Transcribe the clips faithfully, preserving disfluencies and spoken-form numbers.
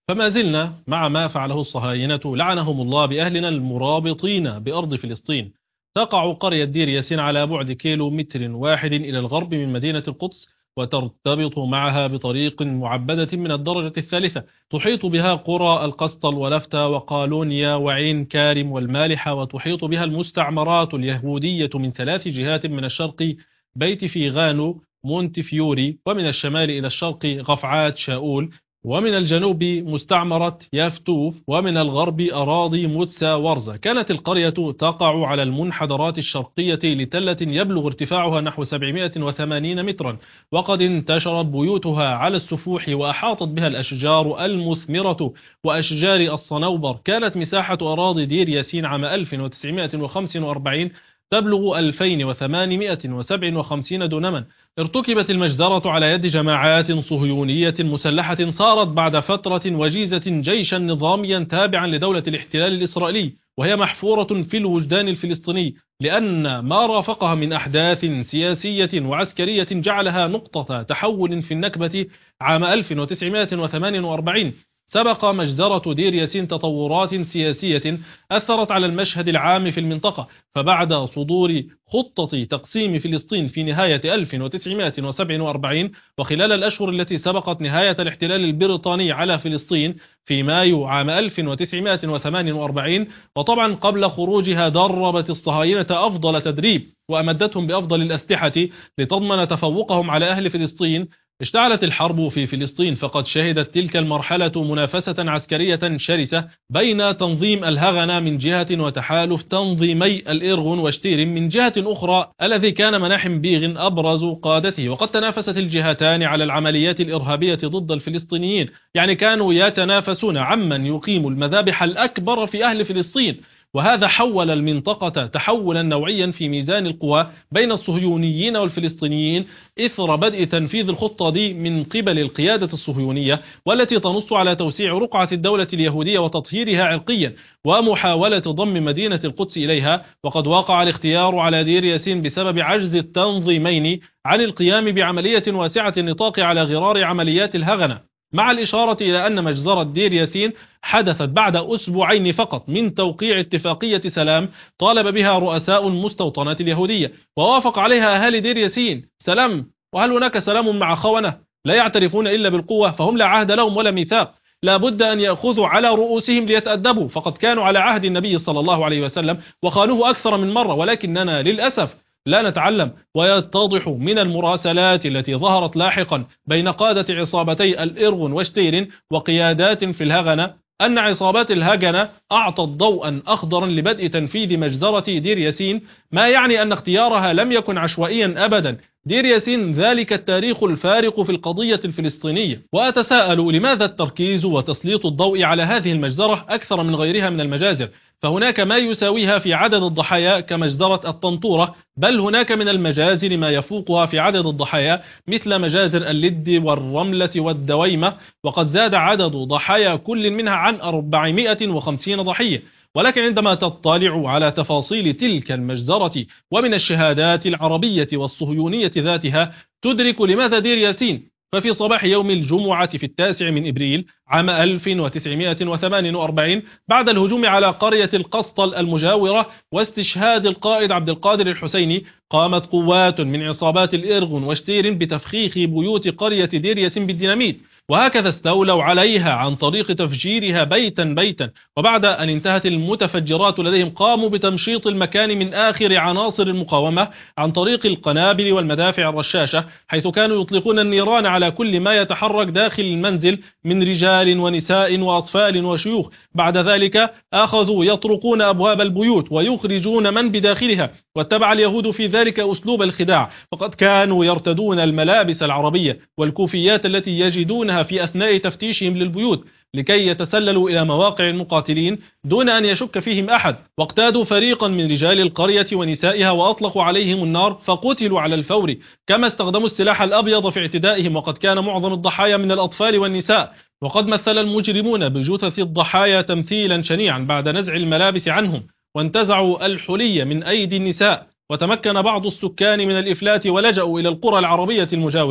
فما زلنا مع ما فعله الصهاينة لعنهم الله بأهلنا المرابطين بأرض فلسطين. تقع قرية دير ياسين على بعد كيلو متر واحد إلى الغرب من مدينة القدس، وترتبط معها بطريق معبدة من الدرجة الثالثة. تحيط بها قرى القسطل ولفتة وقالونيا وعين كارم والمالحة، وتحيط بها المستعمرات اليهودية من ثلاث جهات: من الشرق بيت فيغانو مونتفيوري، ومن الشمال إلى الشرق غفعات شاؤول، ومن الجنوب مستعمرة يافتوف، ومن الغرب أراضي متسا ورزة. كانت القرية تقع على المنحدرات الشرقية لتلة يبلغ ارتفاعها نحو سبعمائة وثمانين مترا، وقد انتشرت بيوتها على السفوح وأحاطت بها الأشجار المثمرة وأشجار الصنوبر. كانت مساحة أراضي دير ياسين عام ألف وتسعمائة وخمسة وأربعين تبلغ ألفين وثمانمائة وسبعة وخمسين دونما. ارتكبت المجزرة على يد جماعات صهيونية مسلحة صارت بعد فترة وجيزة جيشا نظاميا تابعا لدولة الاحتلال الإسرائيلي، وهي محفورة في الوجدان الفلسطيني، لأن ما رافقها من أحداث سياسية وعسكرية جعلها نقطة تحول في النكبة عام ألف وتسعمائة وثمانية وأربعين. سبق مجزرة دير ياسين تطورات سياسية أثرت على المشهد العام في المنطقة، فبعد صدور خطة تقسيم فلسطين في نهاية ألف وتسعمائة وسبعة وأربعين، وخلال الأشهر التي سبقت نهاية الاحتلال البريطاني على فلسطين في مايو عام ألف وتسعمائة وثمانية وأربعين، وطبعا قبل خروجها دربت الصهاينة أفضل تدريب وأمدتهم بأفضل الأسلحة لتضمن تفوقهم على أهل فلسطين. اشتعلت الحرب في فلسطين، فقد شهدت تلك المرحلة منافسة عسكرية شرسة بين تنظيم الهغنة من جهة وتحالف تنظيمي الإرغون وشتير من جهة أخرى، الذي كان مناحم بيغن أبرز قادته. وقد تنافست الجهتان على العمليات الإرهابية ضد الفلسطينيين، يعني كانوا يتنافسون عمن يقيم المذابح الأكبر في أهل فلسطين. وهذا حول المنطقة تحولا نوعيا في ميزان القوى بين الصهيونيين والفلسطينيين إثر بدء تنفيذ الخطة دي من قبل القيادة الصهيونية، والتي تنص على توسيع رقعة الدولة اليهودية وتطهيرها عرقيا ومحاولة ضم مدينة القدس إليها. وقد وقع الاختيار على دير ياسين بسبب عجز التنظيمين عن القيام بعملية واسعة النطاق على غرار عمليات الهغنة، مع الإشارة إلى أن مجزرة دير ياسين حدثت بعد أسبوعين فقط من توقيع اتفاقية سلام طالب بها رؤساء المستوطنات اليهودية ووافق عليها أهالي دير ياسين. سلام؟ وهل هناك سلام مع خونة لا يعترفون إلا بالقوة؟ فهم لا عهد لهم ولا ميثاق، لا بد أن يأخذوا على رؤوسهم ليتأدبوا، فقد كانوا على عهد النبي صلى الله عليه وسلم وخانوه أكثر من مرة، ولكننا للأسف لا نتعلم. ويتضح من المراسلات التي ظهرت لاحقا بين قادة عصابتي الإرغون وشتيرن وقيادات في الهغنة أن عصابات الهغنة أعطت ضوءا أخضرا لبدء تنفيذ مجزرة دير ياسين، ما يعني أن اختيارها لم يكن عشوائيا أبدا. دير ياسين ذلك التاريخ الفارق في القضية الفلسطينية. وأتساءل لماذا التركيز وتسليط الضوء على هذه المجزرة أكثر من غيرها من المجازر؟ فهناك ما يساويها في عدد الضحايا كمجزرة الطنطورة، بل هناك من المجازر ما يفوقها في عدد الضحايا مثل مجازر اللد والرملة والدويمة، وقد زاد عدد ضحايا كل منها عن أربعمائة وخمسين ضحية. ولكن عندما تطلع على تفاصيل تلك المجزرة ومن الشهادات العربية والصهيونية ذاتها تدرك لماذا دير ياسين. ففي صباح يوم الجمعة في التاسع من إبريل عام ألف وتسعمائة وثمانية وأربعين، بعد الهجوم على قرية القسطل المجاورة واستشهاد القائد عبد القادر الحسيني، قامت قوات من عصابات الإرغون وشتير بتفخيخ بيوت قرية دير ياسين بالديناميت، وهكذا استولوا عليها عن طريق تفجيرها بيتا بيتا. وبعد أن انتهت المتفجرات لديهم قاموا بتمشيط المكان من آخر عناصر المقاومة عن طريق القنابل والمدافع الرشاشة، حيث كانوا يطلقون النيران على كل ما يتحرك داخل المنزل من رجال ونساء وأطفال وشيوخ. بعد ذلك أخذوا يطرقون أبواب البيوت ويخرجون من بداخلها، واتبع اليهود في ذلك أسلوب الخداع، فقد كانوا يرتدون الملابس العربية والكوفيات التي يجدونها في أثناء تفتيشهم للبيوت لكي يتسللوا إلى مواقع المقاتلين دون أن يشك فيهم أحد. واقتادوا فريقا من رجال القرية ونسائها وأطلقوا عليهم النار فقتلوا على الفور، كما استخدموا السلاح الأبيض في اعتدائهم، وقد كان معظم الضحايا من الأطفال والنساء. وقد مثل المجرمون بجثث الضحايا تمثيلا شنيعا بعد نزع الملابس عنهم، وانتزعوا الحلي من أيدي النساء، وتمكن بعض السكان من الإفلات ولجأوا إلى القرى العربية المجاورة.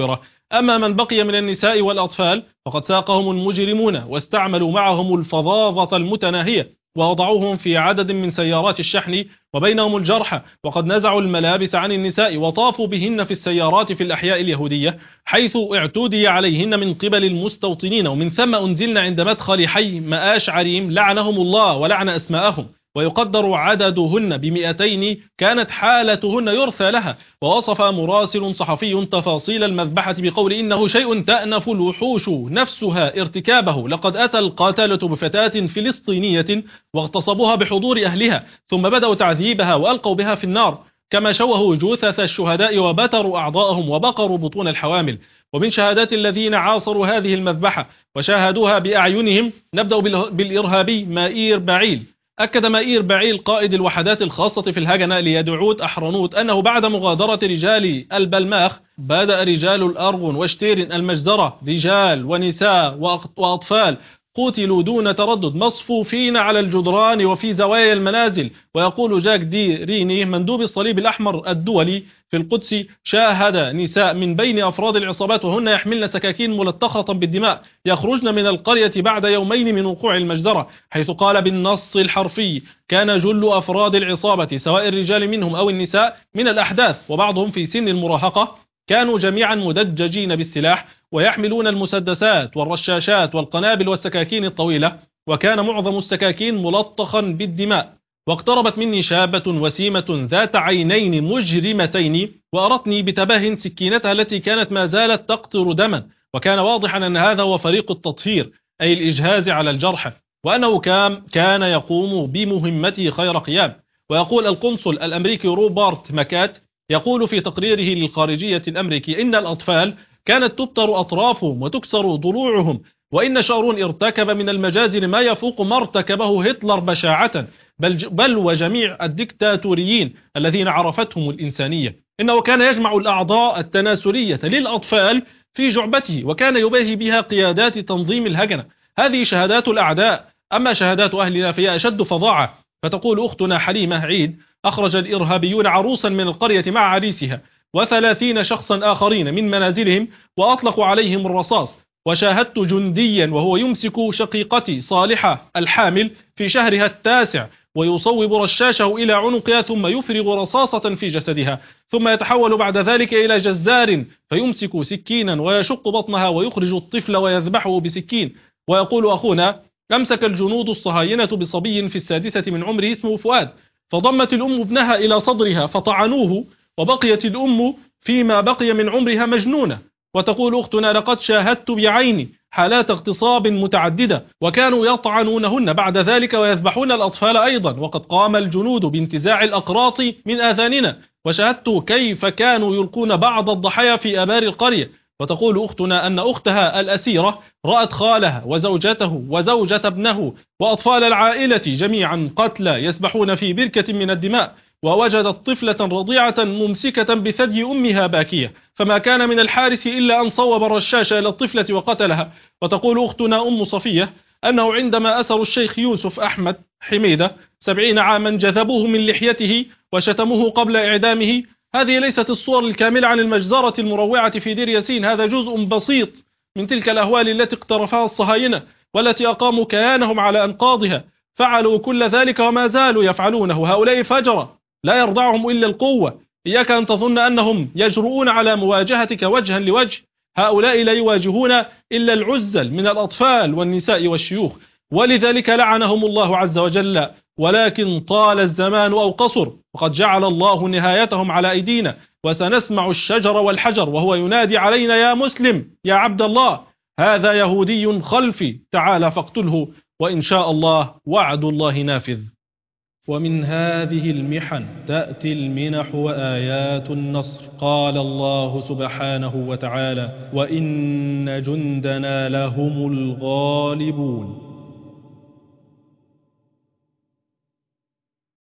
أما من بقي من النساء والأطفال فقد ساقهم المجرمون واستعملوا معهم الفظاظة المتناهية ووضعوهم في عدد من سيارات الشحن وبينهم الجرحى، وقد نزعوا الملابس عن النساء وطافوا بهن في السيارات في الأحياء اليهودية حيث اعتدي عليهن من قبل المستوطنين، ومن ثم أنزلن عند مدخل حي مآش عريم لعنهم الله ولعن أسماءهم، ويقدر عددهن بمئتين كانت حالتهن يرثى لها. ووصف مراسل صحفي تفاصيل المذبحة بقول إنه شيء تأنف الوحوش نفسها ارتكابه، لقد أتى القاتلة بفتاة فلسطينية واغتصبوها بحضور أهلها ثم بدأوا تعذيبها وألقوا بها في النار، كما شوهوا جثث الشهداء وبتروا أعضاءهم وبقروا بطون الحوامل. ومن شهادات الذين عاصروا هذه المذبحة وشاهدوها بأعينهم نبدأ بالإرهابي مائير بعيل. أكد مائير بعيل قائد الوحدات الخاصة في الهجنة ليدعوت أحرنوت أنه بعد مغادرة رجال البلماخ بدأ رجال الأرغن وشتير المجزرة رجال ونساء وأطفال قتلوا دون تردد مصفوفين على الجدران وفي زوايا المنازل. ويقول جاك دي ريني مندوب الصليب الأحمر الدولي في القدس شاهد نساء من بين أفراد العصابات وهن يحملن سكاكين ملطخة بالدماء يخرجن من القرية بعد يومين من وقوع المجزرة، حيث قال بالنص الحرفي كان جل أفراد العصابة سواء الرجال منهم أو النساء من الأحداث وبعضهم في سن المراهقة كانوا جميعا مدججين بالسلاح ويحملون المسدسات والرشاشات والقنابل والسكاكين الطويلة، وكان معظم السكاكين ملطخا بالدماء. واقتربت مني شابة وسيمة ذات عينين مجرمتين وأرتني بتباه سكينتها التي كانت ما زالت تقطر دما، وكان واضحا أن هذا هو فريق التطهير أي الإجهاز على الجرحى، وأنه كان يقوم بمهمته خير قيام. ويقول القنصل الأمريكي روبرت ماكات يقول في تقريره للخارجية الأمريكي إن الأطفال كانت تبتر أطرافهم وتكسر ضلوعهم، وإن شارون ارتكب من المجازر ما يفوق ما ارتكبه هتلر بشاعة، بل, بل وجميع الدكتاتوريين الذين عرفتهم الإنسانية. إنه كان يجمع الأعضاء التناسلية للأطفال في جعبته وكان يباهي بها قيادات تنظيم الهجنة. هذه شهادات الأعداء، أما شهادات أهلنا فهي أشد فظاعة. فتقول أختنا حليمة عيد أخرج الإرهابيون عروسا من القرية مع عريسها وثلاثين شخصا آخرين من منازلهم وأطلقوا عليهم الرصاص، وشاهدت جنديا وهو يمسك شقيقتي صالحة الحامل في شهرها التاسع ويصوب رشاشه إلى عنقها ثم يفرغ رصاصة في جسدها، ثم يتحول بعد ذلك إلى جزار فيمسك سكينا ويشق بطنها ويخرج الطفل ويذبحه بسكين. ويقول أخونا أمسك الجنود الصهاينة بصبي في السادسة من عمره اسمه فؤاد، فضمت الأم ابنها إلى صدرها فطعنوه، وبقيت الأم فيما بقي من عمرها مجنونة. وتقول أختنا لقد شاهدت بعيني حالات اغتصاب متعددة وكانوا يطعنونهن بعد ذلك ويذبحون الأطفال أيضا، وقد قام الجنود بانتزاع الأقراط من آذاننا، وشاهدت كيف كانوا يلقون بعض الضحايا في آبار القرية. وتقول أختنا أن أختها الأسيرة رأت خالها وزوجته وزوجة ابنه وأطفال العائلة جميعا قتلى يسبحون في بركة من الدماء، ووجدت طفلة رضيعة ممسكة بثدي أمها باكية، فما كان من الحارس إلا أن صوب الرشاش إلى الطفلة وقتلها. وتقول أختنا أم صفية أنه عندما أسروا الشيخ يوسف أحمد حميدة سبعين عاما جذبوه من لحيته وشتموه قبل إعدامه. هذه ليست الصور الكاملة عن المجزرة المروعة في دير ياسين، هذا جزء بسيط من تلك الأهوال التي اقترفها الصهاينة والتي أقاموا كيانهم على أنقاضها. فعلوا كل ذلك وما زالوا يفعلونه. هؤلاء فجرة لا يرضعهم إلا القوة. إياك أن تظن أنهم يجرؤون على مواجهتك وجها لوجه، هؤلاء لا يواجهون إلا العزل من الأطفال والنساء والشيوخ، ولذلك لعنهم الله عز وجل. ولكن طال الزمان أو قصر وقد جعل الله نهايتهم على أيدينا، وسنسمع الشجر والحجر وهو ينادي علينا يا مسلم يا عبد الله هذا يهودي خلفي تعال فاقتله، وإن شاء الله وعد الله نافذ. ومن هذه المحن تأتي المنح وآيات النصر. قال الله سبحانه وتعالى: وإن جندنا لهم الغالبون.